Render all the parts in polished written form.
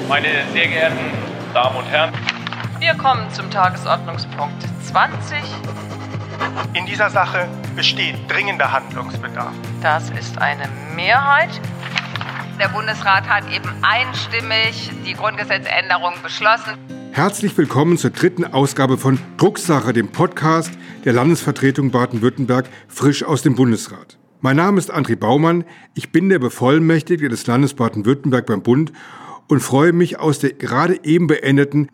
Meine sehr geehrten Damen und Herren, wir kommen zum Tagesordnungspunkt 20. In dieser Sache besteht dringender Handlungsbedarf. Das ist eine Mehrheit. Der Bundesrat hat eben einstimmig die Grundgesetzänderung beschlossen. Herzlich willkommen zur dritten Ausgabe von Drucksache, dem Podcast der Landesvertretung Baden-Württemberg, frisch aus dem Bundesrat. Mein Name ist André Baumann, ich bin der Bevollmächtigte des Landes Baden-Württemberg beim Bund und freue mich, aus der gerade eben beendeten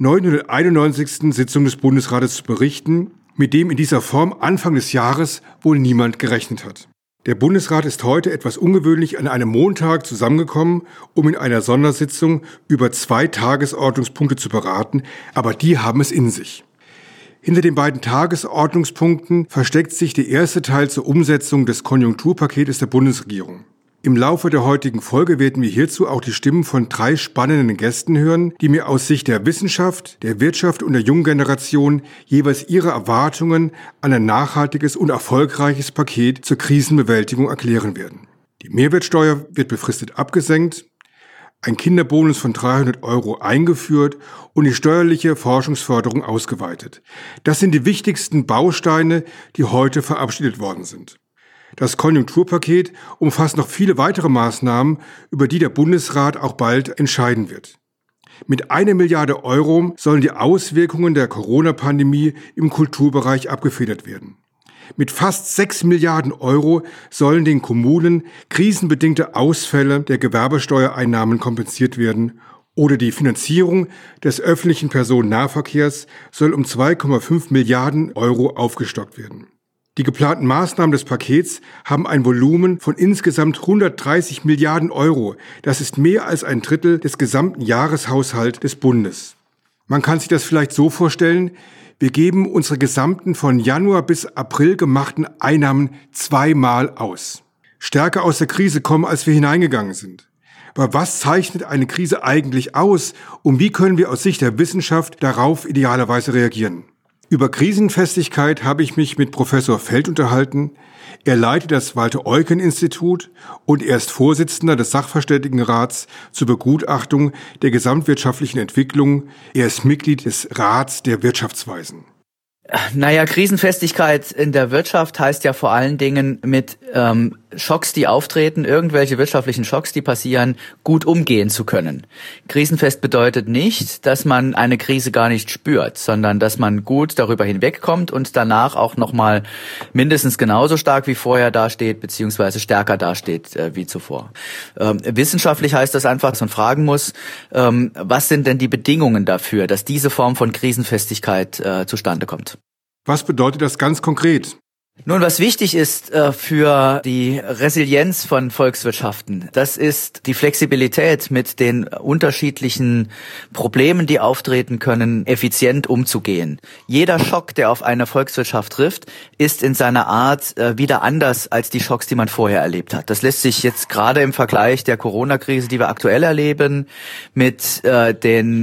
991. Sitzung des Bundesrates zu berichten, mit dem in dieser Form Anfang des Jahres wohl niemand gerechnet hat. Der Bundesrat ist heute etwas ungewöhnlich an einem Montag zusammengekommen, um in einer Sondersitzung über 2 Tagesordnungspunkte zu beraten, aber die haben es in sich. Hinter den beiden Tagesordnungspunkten versteckt sich der erste Teil zur Umsetzung des Konjunkturpaketes der Bundesregierung. Im Laufe der heutigen Folge werden wir hierzu auch die Stimmen von 3 spannenden Gästen hören, die mir aus Sicht der Wissenschaft, der Wirtschaft und der jungen Generation jeweils ihre Erwartungen an ein nachhaltiges und erfolgreiches Paket zur Krisenbewältigung erklären werden. Die Mehrwertsteuer wird befristet abgesenkt, ein Kinderbonus von 300 € eingeführt und die steuerliche Forschungsförderung ausgeweitet. Das sind die wichtigsten Bausteine, die heute verabschiedet worden sind. Das Konjunkturpaket umfasst noch viele weitere Maßnahmen, über die der Bundesrat auch bald entscheiden wird. Mit 1 Milliarde € sollen die Auswirkungen der Corona-Pandemie im Kulturbereich abgefedert werden. Mit fast 6 Milliarden € sollen den Kommunen krisenbedingte Ausfälle der Gewerbesteuereinnahmen kompensiert werden oder die Finanzierung des öffentlichen Personennahverkehrs soll um 2,5 Milliarden € aufgestockt werden. Die geplanten Maßnahmen des Pakets haben ein Volumen von insgesamt 130 Milliarden €. Das ist mehr als ein Drittel des gesamten Jahreshaushalts des Bundes. Man kann sich das vielleicht so vorstellen, wir geben unsere gesamten von Januar bis April gemachten Einnahmen 2-mal aus. Stärker aus der Krise kommen, als wir hineingegangen sind. Aber was zeichnet eine Krise eigentlich aus und wie können wir aus Sicht der Wissenschaft darauf idealerweise reagieren? Über Krisenfestigkeit habe ich mich mit Professor Feld unterhalten. Er leitet das Walter-Eucken-Institut und er ist Vorsitzender des Sachverständigenrats zur Begutachtung der gesamtwirtschaftlichen Entwicklung. Er ist Mitglied des Rats der Wirtschaftsweisen. Krisenfestigkeit in der Wirtschaft heißt ja vor allen Dingen mit Schocks, die auftreten, irgendwelche wirtschaftlichen Schocks, die passieren, gut umgehen zu können. Krisenfest bedeutet nicht, dass man eine Krise gar nicht spürt, sondern dass man gut darüber hinwegkommt und danach auch nochmal mindestens genauso stark wie vorher dasteht, beziehungsweise stärker dasteht wie zuvor. Wissenschaftlich heißt das einfach, dass man fragen muss, was sind denn die Bedingungen dafür, dass diese Form von Krisenfestigkeit zustande kommt? Was bedeutet das ganz konkret? Nun, was wichtig ist für die Resilienz von Volkswirtschaften, das ist die Flexibilität, mit den unterschiedlichen Problemen, die auftreten können, effizient umzugehen. Jeder Schock, der auf eine Volkswirtschaft trifft, ist in seiner Art wieder anders als die Schocks, die man vorher erlebt hat. Das lässt sich jetzt gerade im Vergleich der Corona-Krise, die wir aktuell erleben, mit der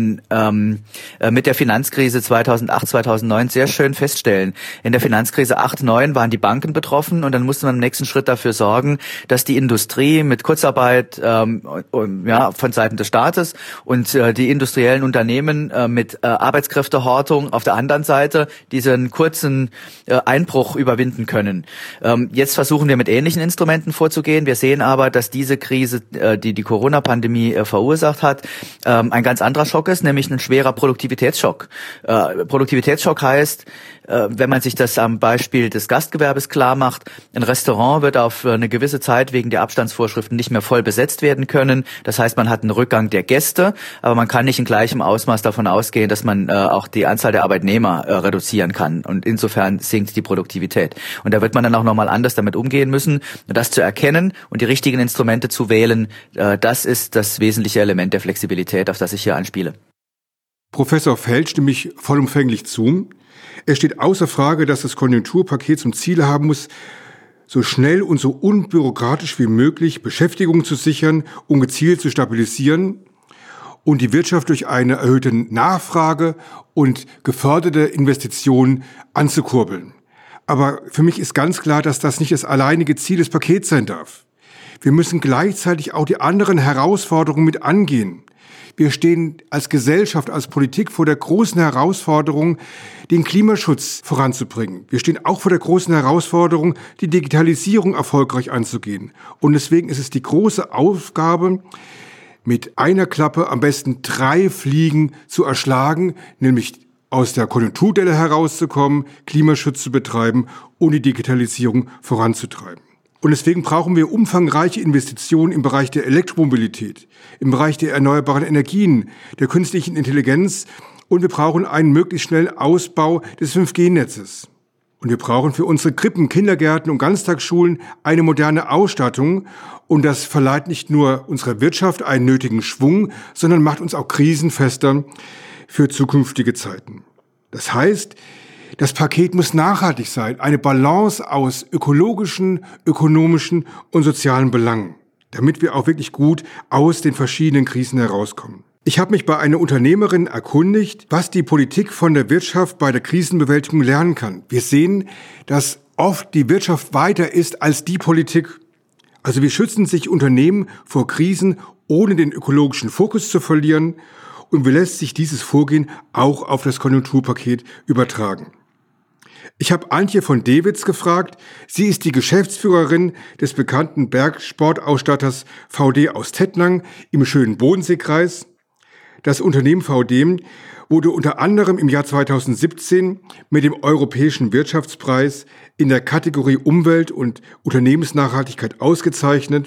Finanzkrise 2008, 2009 sehr schön feststellen. In der Finanzkrise 8/9 waren die Banken betroffen und dann musste man im nächsten Schritt dafür sorgen, dass die Industrie mit Kurzarbeit von Seiten des Staates und die industriellen Unternehmen mit Arbeitskräftehortung auf der anderen Seite diesen kurzen Einbruch überwinden können. Jetzt versuchen wir mit ähnlichen Instrumenten vorzugehen. Wir sehen aber, dass diese Krise, die die Corona-Pandemie verursacht hat, ein ganz anderer Schock ist, nämlich ein schwerer Produktivitätsschock. Produktivitätsschock heißt, wenn man sich das am Beispiel des Gastgewerbes klar macht, ein Restaurant wird auf eine gewisse Zeit wegen der Abstandsvorschriften nicht mehr voll besetzt werden können. Das heißt, man hat einen Rückgang der Gäste, aber man kann nicht in gleichem Ausmaß davon ausgehen, dass man auch die Anzahl der Arbeitnehmer reduzieren kann. Und insofern sinkt die Produktivität. Und da wird man dann auch nochmal anders damit umgehen müssen. Und das zu erkennen und die richtigen Instrumente zu wählen, das ist das wesentliche Element der Flexibilität, auf das ich hier anspiele. Professor Feld stimme ich vollumfänglich zu. Es steht außer Frage, dass das Konjunkturpaket zum Ziel haben muss, so schnell und so unbürokratisch wie möglich Beschäftigung zu sichern und gezielt zu stabilisieren und die Wirtschaft durch eine erhöhte Nachfrage und geförderte Investitionen anzukurbeln. Aber für mich ist ganz klar, dass das nicht das alleinige Ziel des Pakets sein darf. Wir müssen gleichzeitig auch die anderen Herausforderungen mit angehen. Wir stehen als Gesellschaft, als Politik vor der großen Herausforderung, den Klimaschutz voranzubringen. Wir stehen auch vor der großen Herausforderung, die Digitalisierung erfolgreich anzugehen. Und deswegen ist es die große Aufgabe, mit einer Klappe am besten 3 Fliegen zu erschlagen, nämlich aus der Konjunkturdelle herauszukommen, Klimaschutz zu betreiben und die Digitalisierung voranzutreiben. Und deswegen brauchen wir umfangreiche Investitionen im Bereich der Elektromobilität, im Bereich der erneuerbaren Energien, der künstlichen Intelligenz und wir brauchen einen möglichst schnellen Ausbau des 5G-Netzes. Und wir brauchen für unsere Krippen, Kindergärten und Ganztagsschulen eine moderne Ausstattung und das verleiht nicht nur unserer Wirtschaft einen nötigen Schwung, sondern macht uns auch krisenfester für zukünftige Zeiten. Das heißt, das Paket muss nachhaltig sein, eine Balance aus ökologischen, ökonomischen und sozialen Belangen, damit wir auch wirklich gut aus den verschiedenen Krisen herauskommen. Ich habe mich bei einer Unternehmerin erkundigt, was die Politik von der Wirtschaft bei der Krisenbewältigung lernen kann. Wir sehen, dass oft die Wirtschaft weiter ist als die Politik. Also wie schützen sich Unternehmen vor Krisen, ohne den ökologischen Fokus zu verlieren? Und wie lässt sich dieses Vorgehen auch auf das Konjunkturpaket übertragen? Ich habe Antje von Dewitz gefragt. Sie ist die Geschäftsführerin des bekannten Bergsportausstatters VD aus Tettnang im schönen Bodenseekreis. Das Unternehmen VD wurde unter anderem im Jahr 2017 mit dem Europäischen Wirtschaftspreis in der Kategorie Umwelt und Unternehmensnachhaltigkeit ausgezeichnet.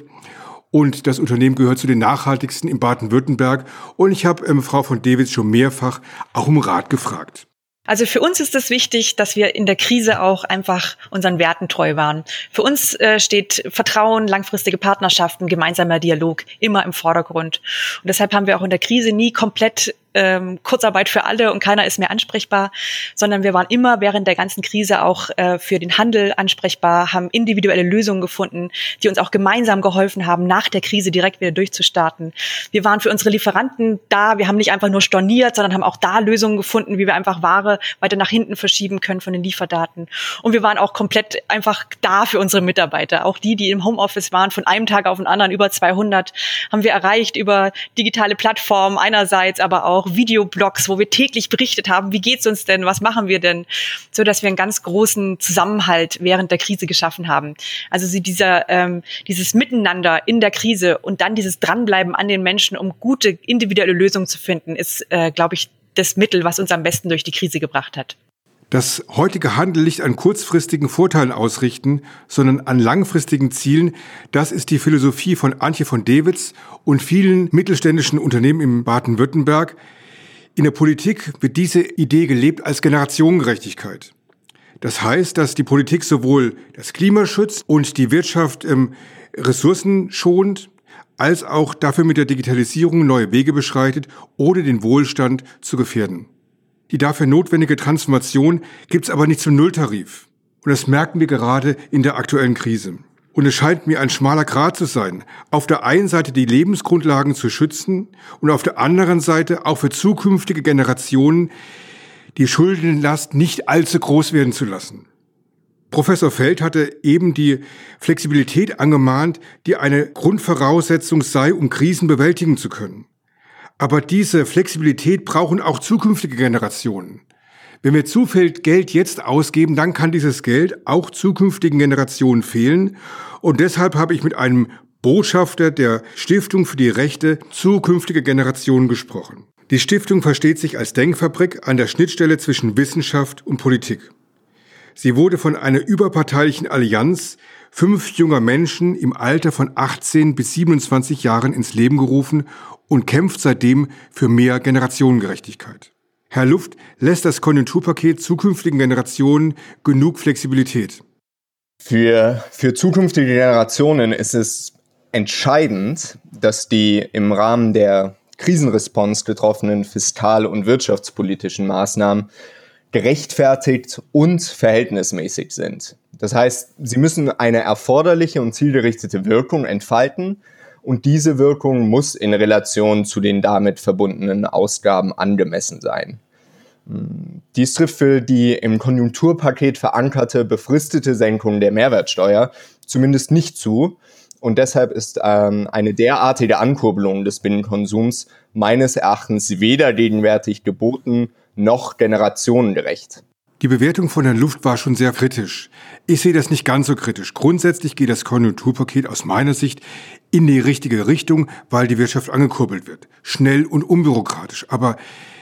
Und das Unternehmen gehört zu den nachhaltigsten in Baden-Württemberg. Und ich habe Frau von Dewitz schon mehrfach auch um Rat gefragt. Also für uns ist es wichtig, dass wir in der Krise auch einfach unseren Werten treu waren. Für uns steht Vertrauen, langfristige Partnerschaften, gemeinsamer Dialog immer im Vordergrund. Und deshalb haben wir auch in der Krise nie komplett Kurzarbeit für alle und keiner ist mehr ansprechbar, sondern wir waren immer während der ganzen Krise auch für den Handel ansprechbar, haben individuelle Lösungen gefunden, die uns auch gemeinsam geholfen haben, nach der Krise direkt wieder durchzustarten. Wir waren für unsere Lieferanten da, wir haben nicht einfach nur storniert, sondern haben auch da Lösungen gefunden, wie wir einfach Ware weiter nach hinten verschieben können von den Lieferdaten. Und wir waren auch komplett einfach da für unsere Mitarbeiter, auch die im Homeoffice waren, von einem Tag auf den anderen, über 200, haben wir erreicht über digitale Plattformen einerseits, aber auch Videoblogs, wo wir täglich berichtet haben, wie geht's uns denn, was machen wir denn, so dass wir einen ganz großen Zusammenhalt während der Krise geschaffen haben. Also dieses Miteinander in der Krise und dann dieses Dranbleiben an den Menschen, um gute individuelle Lösungen zu finden, ist, glaube ich, das Mittel, was uns am besten durch die Krise gebracht hat. Das heutige Handeln nicht an kurzfristigen Vorteilen ausrichten, sondern an langfristigen Zielen, das ist die Philosophie von Antje von Dewitz und vielen mittelständischen Unternehmen in Baden-Württemberg. In der Politik wird diese Idee gelebt als Generationengerechtigkeit. Das heißt, dass die Politik sowohl das Klima schützt und die Wirtschaft Ressourcen schont, als auch dafür mit der Digitalisierung neue Wege beschreitet, ohne den Wohlstand zu gefährden. Die dafür notwendige Transformation gibt es aber nicht zum Nulltarif. Und das merken wir gerade in der aktuellen Krise. Und es scheint mir ein schmaler Grat zu sein, auf der einen Seite die Lebensgrundlagen zu schützen und auf der anderen Seite auch für zukünftige Generationen die Schuldenlast nicht allzu groß werden zu lassen. Professor Feld hatte eben die Flexibilität angemahnt, die eine Grundvoraussetzung sei, um Krisen bewältigen zu können. Aber diese Flexibilität brauchen auch zukünftige Generationen. Wenn wir zu viel Geld jetzt ausgeben, dann kann dieses Geld auch zukünftigen Generationen fehlen. Und deshalb habe ich mit einem Botschafter der Stiftung für die Rechte zukünftiger Generationen gesprochen. Die Stiftung versteht sich als Denkfabrik an der Schnittstelle zwischen Wissenschaft und Politik. Sie wurde von einer überparteilichen Allianz 5 junger Menschen im Alter von 18 bis 27 Jahren ins Leben gerufen und kämpft seitdem für mehr Generationengerechtigkeit. Herr Luft, lässt das Konjunkturpaket zukünftigen Generationen genug Flexibilität? Für zukünftige Generationen ist es entscheidend, dass die im Rahmen der Krisenresponse getroffenen fiskal- und wirtschaftspolitischen Maßnahmen gerechtfertigt und verhältnismäßig sind. Das heißt, sie müssen eine erforderliche und zielgerichtete Wirkung entfalten und diese Wirkung muss in Relation zu den damit verbundenen Ausgaben angemessen sein. Dies trifft für die im Konjunkturpaket verankerte befristete Senkung der Mehrwertsteuer zumindest nicht zu Und deshalb ist eine derartige Ankurbelung des Binnenkonsums meines Erachtens weder gegenwärtig geboten noch generationengerecht. Die Bewertung von Herrn Luft war schon sehr kritisch. Ich sehe das nicht ganz so kritisch. Grundsätzlich geht das Konjunkturpaket aus meiner Sicht in die richtige Richtung, weil die Wirtschaft angekurbelt wird. Schnell und unbürokratisch. Aber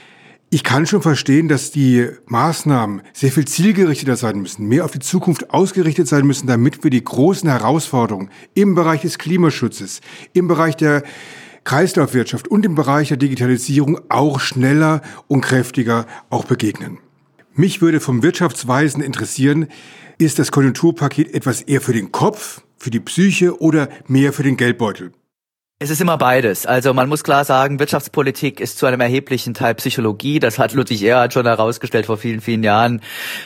ich kann schon verstehen, dass die Maßnahmen sehr viel zielgerichteter sein müssen, mehr auf die Zukunft ausgerichtet sein müssen, damit wir die großen Herausforderungen im Bereich des Klimaschutzes, im Bereich der Kreislaufwirtschaft und im Bereich der Digitalisierung auch schneller und kräftiger auch begegnen. Mich würde vom Wirtschaftsweisen interessieren, ist das Konjunkturpaket etwas eher für den Kopf, für die Psyche oder mehr für den Geldbeutel? Es ist immer beides. Also man muss klar sagen, Wirtschaftspolitik ist zu einem erheblichen Teil Psychologie. Das hat Ludwig Erhard schon herausgestellt vor vielen, vielen Jahren.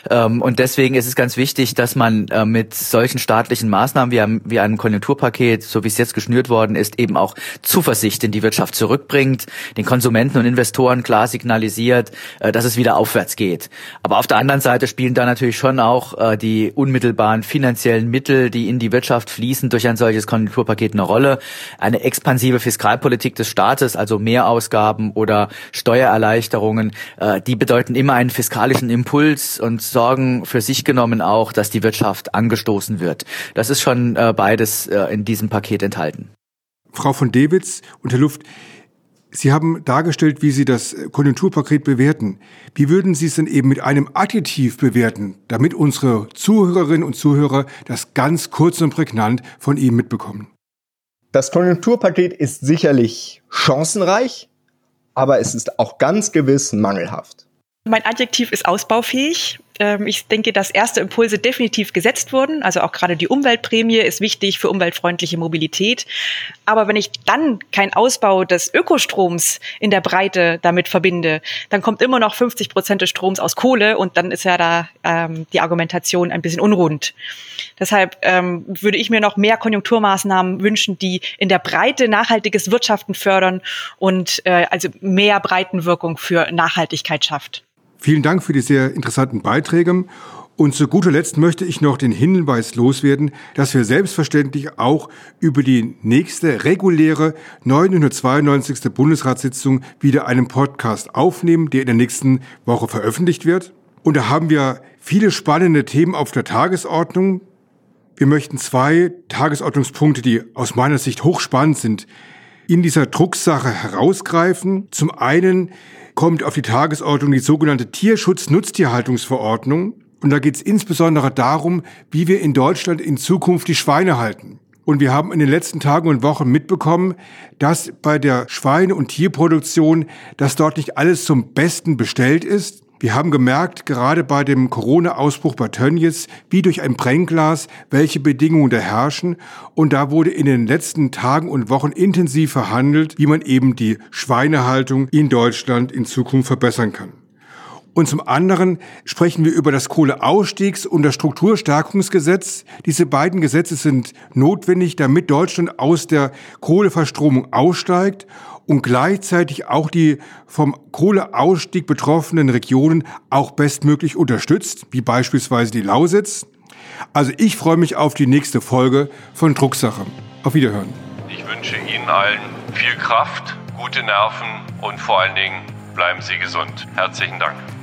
Und deswegen ist es ganz wichtig, dass man mit solchen staatlichen Maßnahmen wie einem Konjunkturpaket, so wie es jetzt geschnürt worden ist, eben auch Zuversicht in die Wirtschaft zurückbringt, den Konsumenten und Investoren klar signalisiert, dass es wieder aufwärts geht. Aber auf der anderen Seite spielen da natürlich schon auch die unmittelbaren finanziellen Mittel, die in die Wirtschaft fließen, durch ein solches Konjunkturpaket eine Rolle. Eine expansive Fiskalpolitik des Staates, also Mehrausgaben oder Steuererleichterungen, die bedeuten immer einen fiskalischen Impuls und sorgen für sich genommen auch, dass die Wirtschaft angestoßen wird. Das ist schon beides in diesem Paket enthalten. Frau von Dewitz und Herr Luft, Sie haben dargestellt, wie Sie das Konjunkturpaket bewerten. Wie würden Sie es denn eben mit einem Adjektiv bewerten, damit unsere Zuhörerinnen und Zuhörer das ganz kurz und prägnant von Ihnen mitbekommen? Das Konjunkturpaket ist sicherlich chancenreich, aber es ist auch ganz gewiss mangelhaft. Mein Adjektiv ist ausbaufähig. Ich denke, dass erste Impulse definitiv gesetzt wurden. Also auch gerade die Umweltprämie ist wichtig für umweltfreundliche Mobilität. Aber wenn ich dann keinen Ausbau des Ökostroms in der Breite damit verbinde, dann kommt immer noch 50% des Stroms aus Kohle und dann ist ja da die Argumentation ein bisschen unrund. Deshalb würde ich mir noch mehr Konjunkturmaßnahmen wünschen, die in der Breite nachhaltiges Wirtschaften fördern und also mehr Breitenwirkung für Nachhaltigkeit schafft. Vielen Dank für die sehr interessanten Beiträge. Und zu guter Letzt möchte ich noch den Hinweis loswerden, dass wir selbstverständlich auch über die nächste reguläre 992. Bundesratssitzung wieder einen Podcast aufnehmen, der in der nächsten Woche veröffentlicht wird. Und da haben wir viele spannende Themen auf der Tagesordnung. Wir möchten 2 Tagesordnungspunkte, die aus meiner Sicht hochspannend sind, in dieser Drucksache herausgreifen. Zum einen kommt auf die Tagesordnung die sogenannte Tierschutz-Nutztierhaltungsverordnung. Und da geht es insbesondere darum, wie wir in Deutschland in Zukunft die Schweine halten. Und wir haben in den letzten Tagen und Wochen mitbekommen, dass bei der Schweine- und Tierproduktion, dass dort nicht alles zum Besten bestellt ist. Wir haben gemerkt, gerade bei dem Corona-Ausbruch bei Tönnies, wie durch ein Brennglas, welche Bedingungen da herrschen. Und da wurde in den letzten Tagen und Wochen intensiv verhandelt, wie man eben die Schweinehaltung in Deutschland in Zukunft verbessern kann. Und zum anderen sprechen wir über das Kohleausstiegs- und das Strukturstärkungsgesetz. Diese beiden Gesetze sind notwendig, damit Deutschland aus der Kohleverstromung aussteigt und gleichzeitig auch die vom Kohleausstieg betroffenen Regionen auch bestmöglich unterstützt, wie beispielsweise die Lausitz. Also ich freue mich auf die nächste Folge von Drucksache. Auf Wiederhören. Ich wünsche Ihnen allen viel Kraft, gute Nerven und vor allen Dingen bleiben Sie gesund. Herzlichen Dank.